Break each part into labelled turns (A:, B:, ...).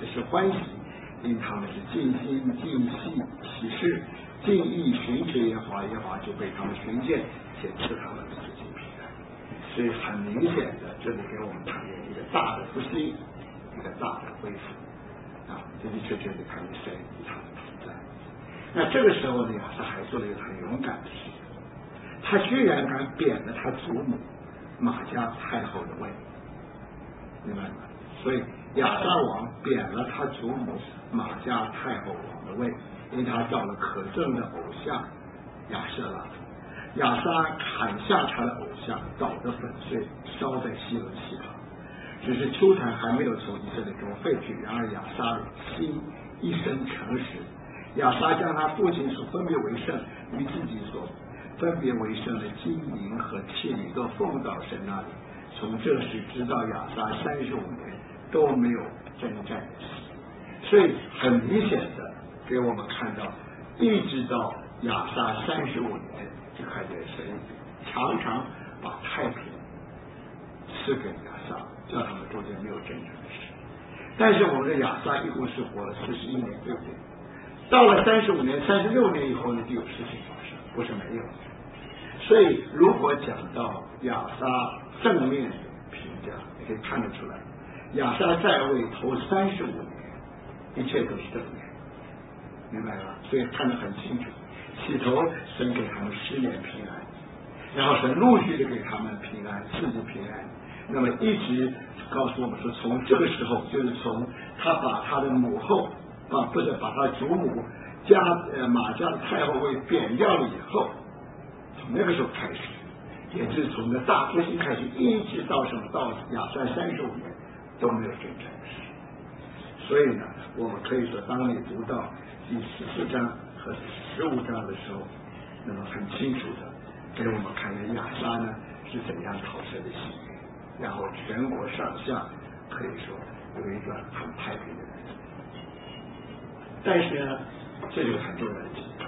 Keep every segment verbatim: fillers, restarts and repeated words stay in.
A: 是欢喜，因他们是尽心尽性喜事，尽意寻求耶和华，耶和华就被他们寻见，且赐他们自己平安。所以很明显的，这里给我们看见一个大的复兴，一个大的恢复啊，的的确确的看见神与他们同在。那这个时候呢，亚撒还做了一个很勇敢的事，他居然敢贬了他祖母玛迦太后的位，明白吗？所以亚撒王贬了他祖母玛迦太后王的位，因为他造了可憎的偶像亚舍拉。亚撒砍下他的偶像，捣得粉碎，烧在西伦西旁。只是秋坛还没有从以色列中废去。然而亚撒心一生诚实，亚撒将他父亲所分别为圣与自己所分别为圣的金银和器皿都奉到神那里。从这时直到亚撒三十五年都没有征战的事。所以很明显的给我们看到，一直到亚撒三十五年，就看见神常常把太平赐给亚撒，叫他们中间没有征战的事。但是我们的亚撒一共是活了四十一年，对不对？到了三十五年、三十六年以后呢，就有事情发生，不是没有。所以如果讲到亚撒正面的评价，你可以看得出来，亚撒在位头三十五年，一切都是正面，明白吗？所以看得很清楚。起头神给他们十年平安，然后神陆续的给他们平安，赐福平安。那么一直告诉我们说，从这个时候，就是从他把他的母后啊，不是把他祖母加呃玛迦太后位贬掉了以后，从那个时候开始，也就是从那大复兴开始，一直到什么到亚撒三十五年都没有征战的事。所以呢，我们可以说，当你读到第十四章和十五章的时候，那么很清楚的给我们看见亚撒呢是怎样讨神的喜悦，然后全国上下可以说有一个很太平的日子。但是呢，这就是很重要的地方。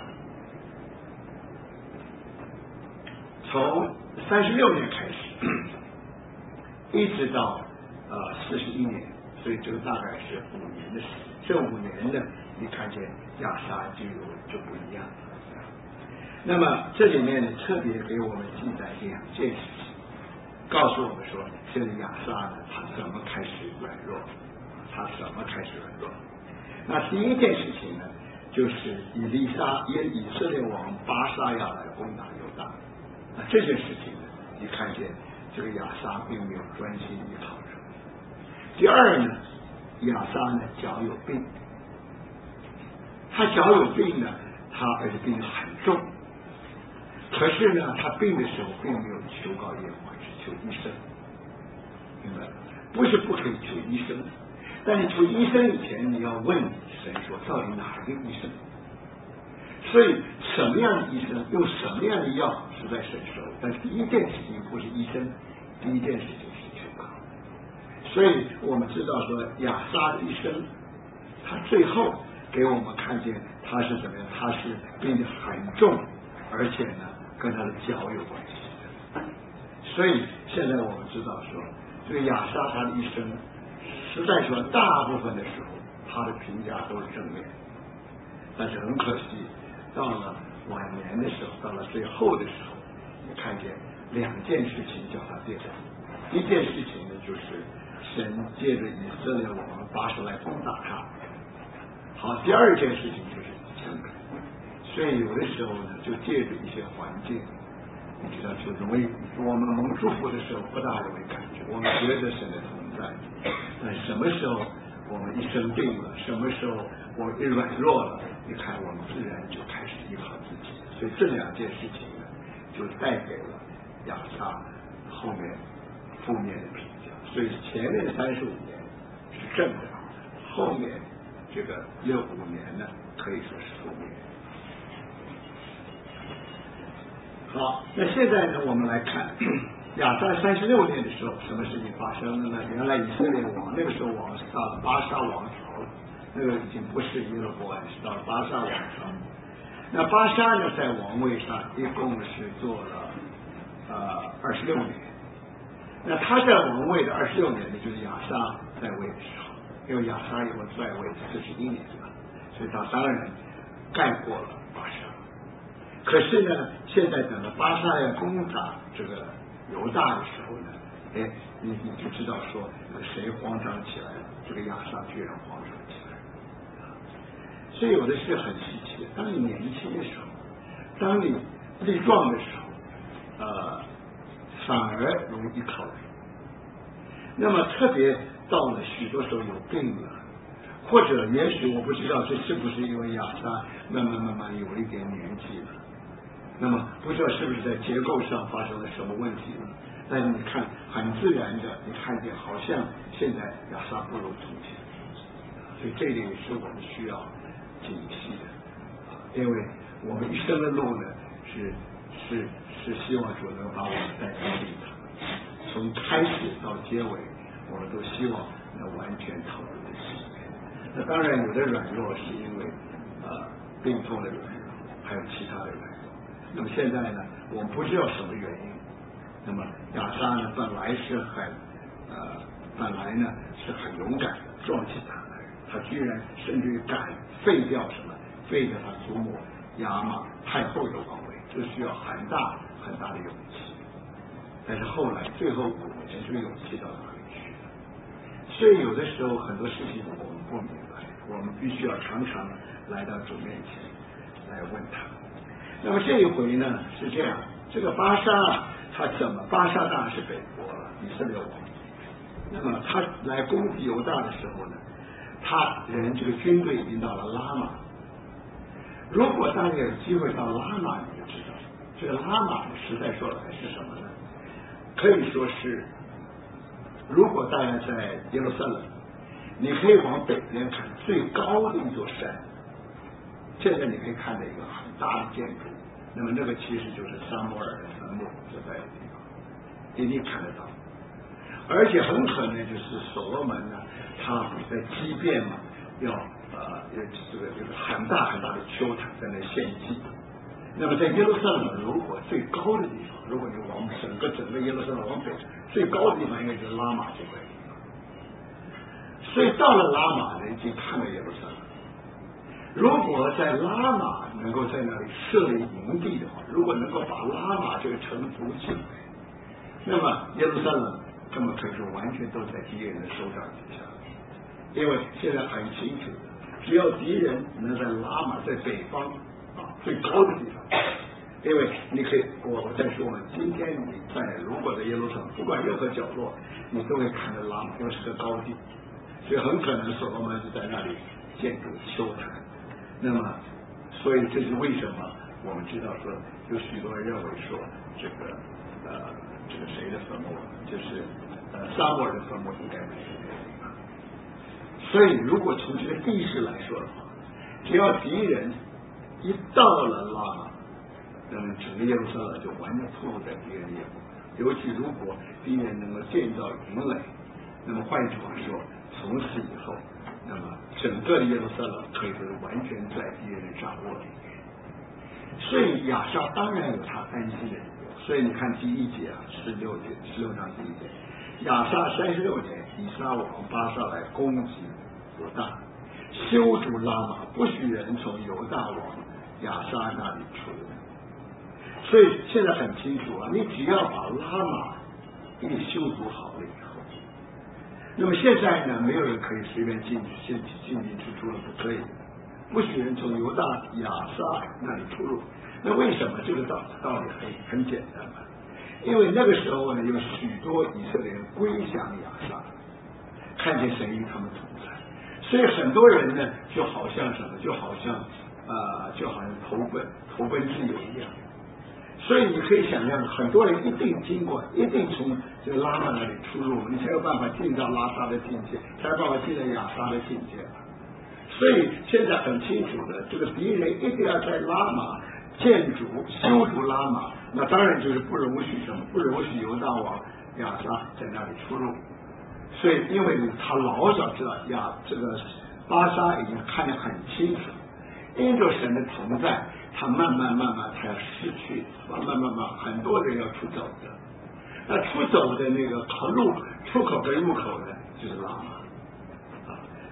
A: 从三十六年开始，一直到呃四十一年，所以这个大概是五年的时间。这五年呢，你看见亚撒就有就不一样了。那么这里面呢，特别给我们记载两件事情，告诉我们说，这个亚撒呢，他怎么开始软弱，他怎么开始软弱。那第一件事情呢，就是以利沙耶以色列王巴沙要来攻打犹大。那这件事情呢，你看见这个亚撒并没有专心依靠神。第二呢，亚撒呢脚有病，他脚有病呢，他而且病很重。可是呢，他病的时候并没有求告耶和华，是求医生，明白吗？不是不可以求医生，但你求医生以前，你要问神说，到底哪一个医生？所以什么样的医生，用什么样的药是在神手里。但是第一件事情不是医生，第一件事情是求告。所以我们知道说，亚撒的一生，他最后给我们看见他是怎么样，他是病得很重，而且呢跟他的脚有关系的。所以现在我们知道说，这个亚撒他的一生，实在说大部分的时候他的评价都是正面，但是很可惜，到了晚年的时候，到了最后的时候，你看见两件事情叫他跌倒。一件事情呢，就是神借着以色列王巴沙来攻打他。好，第二件事情就是生病。所以有的时候呢，就借着一些环境，你知道，就容易我们蒙祝福的时候不大容易感觉，我们觉得神的同在。但什么时候我们一生病了，什么时候我们一软弱了，你看我们自然就开始依靠自己。所以这两件事情呢，就带给了亚撒后面负面的评价。所以前面的三十五年是正的，后面这个六五年呢，可以说是负面。好，那现在呢，我们来看亚撒三十六年的时候，什么事情发生了呢？原来以色列王那个时候王是到了巴沙王朝了，那个已经不是耶罗波安，是到了巴沙王朝。那巴沙呢，在王位上一共是做了呃二十六年。那他在王位的二十六年呢，就是亚撒在位的时候， 因为亚沙有了在位四十一年了，所以他当然盖过了巴沙。可是呢，现在等到巴沙要攻打这个犹大的时候呢，哎，你你就知道说谁慌张起来了，这个亚沙居然慌张起来了。所以有的是很稀奇，当你年轻的时候，当你力壮的时候，呃，反而容易考虑。那么特别到了许多时候有病了，或者也许我不知道这是不是因为亚沙慢慢慢慢有一点年纪了，那么不知道是不是在结构上发生了什么问题了。但是你看很自然的，你看见好像现在亚沙不如从前，所以这一点也是我们需要警惕的，因为我们一生的路呢是是是希望主能把我们带到这里头，从开始到结尾，我们都希望能完全投入在里面。那当然有的软弱是因为呃病痛的软弱，还有其他的软弱。那么现在呢，我们不知道什么原因。那么亚沙呢，本来是很呃，本来呢是很勇敢、壮起胆来，他居然甚至于敢废掉什么，废掉他祖母亚玛太后的王位，这需要很大很大的勇气。但是后来最后五年，这个勇气到哪里去了？所以有的时候很多事情我们不明白，我们必须要常常来到主面前来问他。那么这一回呢是这样，这个巴沙他怎么？巴沙当然是北国了，以色列王。那么他来攻击犹大的时候呢，他人这个军队已经到了拉玛。如果大家有机会到拉玛，你就知道，这个拉玛实在说来是什么呢？可以说是，如果大家在耶路撒冷，你可以往北边看最高的一座山，现在你可以看到一个很大的建筑，那么那个其实就是撒母耳的坟墓所在的地方，一定看得到。而且很可能就是所罗门呢，他在畸变嘛，要呃这个这个很大很大的丘坛在那献祭。那么在耶路撒冷，如果最高的地方，如果你往整个整个耶路撒冷往北，最高的地方应该就是拉玛这块地方。所以到了拉玛，人已经看到耶路撒冷。如果在拉玛能够在那里设立营地的话，如果能够把拉玛这个城筑起来，那么耶路撒冷根本可以说完全都在敌人的手掌底下。因为现在很清楚，只要敌人能在拉玛在北方啊最高的地方，因为你可以我我再说嘛，今天你在如果在耶路撒冷，不管任何角落，你都会看到拉玛，因为是个高地，所以很可能所罗门是在那里建筑修坛。那么，所以这是为什么我们知道说，有许多人认为说，这个呃，这个谁的坟墓，就是呃撒母耳的坟墓应该不是这个地方。所以，如果从这个地势来说的话，只要敌人一到了拉玛，那么整个耶路撒冷就完全暴露在敌人眼目。尤其如果敌人能够建造营垒，那么换句话说，从此以后，那么整个的耶路撒冷可以说是完全在敌人的掌握里面。所以亚沙当然有他担心的理由。所以你看第一节啊，十六节十六章第一节，亚沙三十六年，以撒王巴沙来攻击犹大，修筑拉玛，不许人从犹大王亚沙那里出入。所以现在很清楚啊，你只要把拉玛给你修筑好了以后，那么现在呢，没有人可以随便进去进进进出出了，不可以，不许人从犹大亚沙那里出入。那为什么这个道道理很很简单嘛？因为那个时候呢，有许多以色列人归降亚沙，看见神与他们同在，所以很多人呢，就好像什么，就好像啊、呃，就好像投奔投奔自由一样。所以你可以想象，很多人一定经过，一定从这个拉玛那里出入，你才有办法进到拉沙的境界，才有办法进到亚沙的境界。所以现在很清楚的，这个敌人一定要在拉玛建筑修筑拉玛，那当然就是不容许什么，不容许犹大王亚沙在那里出入。所以，因为他老早知道亚这个巴沙已经看得很清楚，因着神的同在，他慢慢慢慢他要失去，慢慢慢慢很多人要出走的。那出走的那个路出口跟入口呢，就是拉玛啊。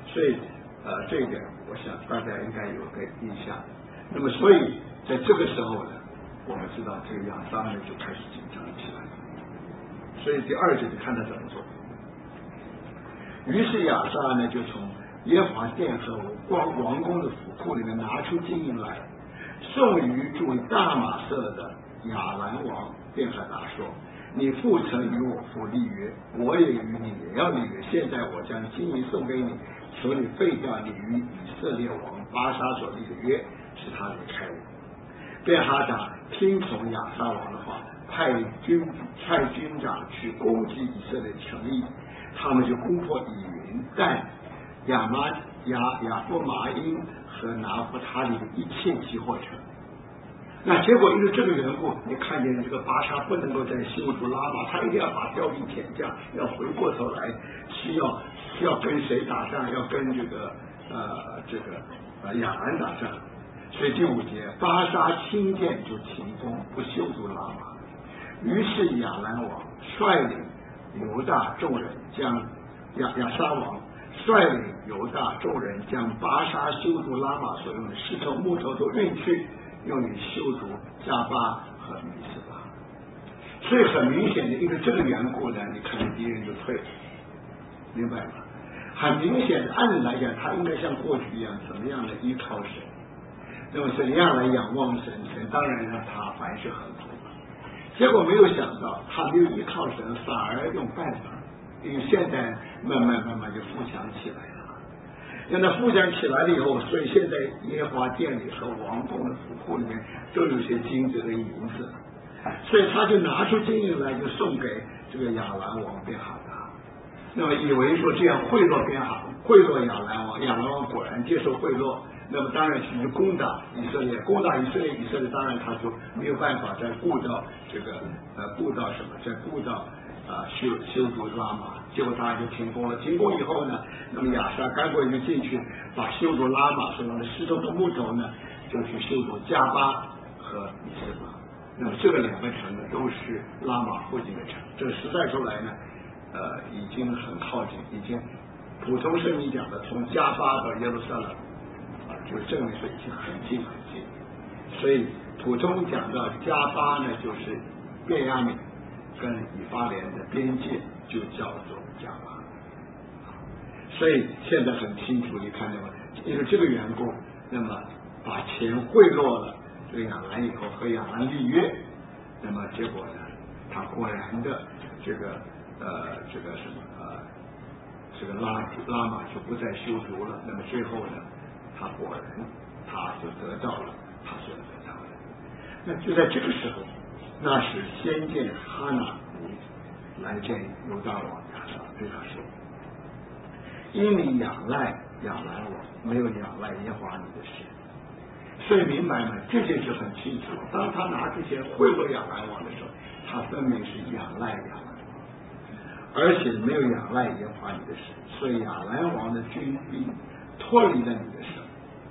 A: 所以呃这一点我想大家应该有个印象。那么所以在这个时候呢，我们知道这个亚撒呢就开始紧张起来了。所以第二节你看他怎么做。于是亚撒呢就从耶和华殿和王王宫的府库里面拿出金银来，送于住大马色的亚兰王便哈达说：你父曾与我父立约，我也与你也要立约。现在我将金银送给你，求你废掉你与以色列王巴沙所立的约，使他离开我。便哈达听从亚撒王的话，派军派军长去攻击以色列城邑，他们就攻破以云、但、亚玛亚亚夫玛因和拿弗他利的一切集货城。那结果因为这个缘故，你看见这个巴沙不能够再修筑拉玛，他一定要把标兵遣将，要回过头来，需要需要跟谁打仗？要跟这个呃这个呃亚兰打仗。所以第五节，巴沙轻见就停工，不修筑拉玛。于是亚兰王率领犹大众人将亚亚沙王率领犹大众人将巴沙修筑拉玛所用的石头木头都运去，用于修筑加巴和米斯巴。所以很明显的，因为这个缘故呢，你看敌人就退了，明白吗？很明显的，按理来讲，他应该像过去一样，怎么样的依靠神，那么怎样来仰望神？神当然让他凡事很苦。结果没有想到，他没有依靠神，反而用办法，因为现在慢慢慢慢就富强起来了。让他富强起来了以后，所以现在耶和华殿里和王宫的府库里面都有些金子和银子，所以他就拿出金银来，就送给这个亚兰王便哈达。那么以为说这样贿赂便哈，贿赂亚兰王，亚兰王果然接受贿赂。那么当然去攻打以色列，攻打以色列，以色列当然他就没有办法再顾到这个呃顾到什么，再顾到啊、呃、修修筑拉玛，结果当然就停工了。停工以后呢，那么亚撒赶快就进去，把修筑拉玛所用的石头的木头呢，就去修筑加巴和米斯巴。那么这个两个城呢，都是拉玛附近的城，这个实在说来呢，呃，已经很靠近，已经普通圣经讲的从加巴到耶路撒冷。就证明说已经很近很近，所以普通讲到加巴呢，就是便雅悯跟以法莲的边界，就叫做加巴。所以现在很清楚，你看到吗？因为这个缘故，那么把钱贿赂了这个亚兰以后，和亚兰立约，那么结果呢，他果然的这个呃这个什么呃这个拉拉玛就不再修筑了，那么最后呢？他果然，他就得到了他所得到的。那就在这个时候，那时先见哈拿尼来见犹大王亚撒，对他说：“因你仰赖亚兰王，没有仰赖耶和华你的神。”所以明白吗？这件事很清楚。当他拿这些贿赂亚兰王的时候，他分明是仰赖亚兰王，而且没有仰赖耶和华你的神。所以亚兰王的军兵脱离了你的手。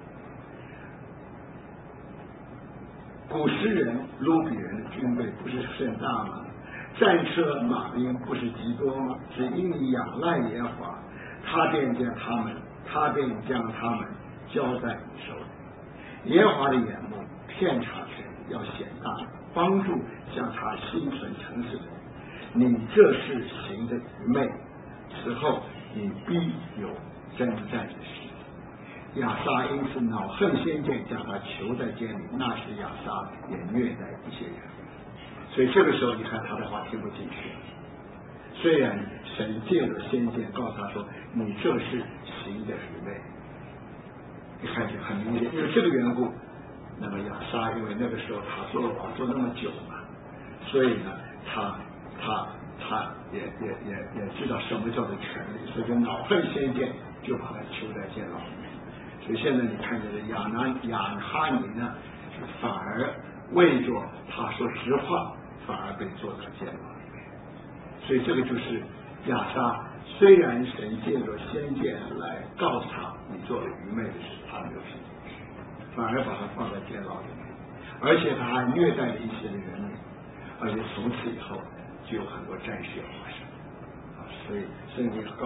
A: 古时人、卢比人的军队不是甚大吗？战车马兵不是极多吗？只因你仰赖耶和华，他便将他们，他便将他们交在你手里。耶和华的眼目遍察全，要显大，帮助向他心存诚实的人。你这是行的愚昧，此后你必有征战的事。亚撒因此恼恨先见，将他囚在监里。那时亚撒也虐待一些人，所以这个时候你看他的话听不进去。虽然神借着先见告诉他说：“你这是行的愚昧。”你看见很明显，因为这个缘故，那么亚撒因为那个时候他做了王做那么久嘛，所以呢，他他他也也也也知道什么叫做权力，所以就恼恨先见，就把他囚在监牢里面。所以现在你看见的亚南亚哈尼呢，反而为着他说实话，反而被做到监牢里面。所以这个就是亚撒，虽然神借着先见来告诉他你做了愚昧的事，他没有听进去，反而把他放在监牢里面，而且他还虐待了一些的人民，而且从此以后就有很多战事要发生。所以圣经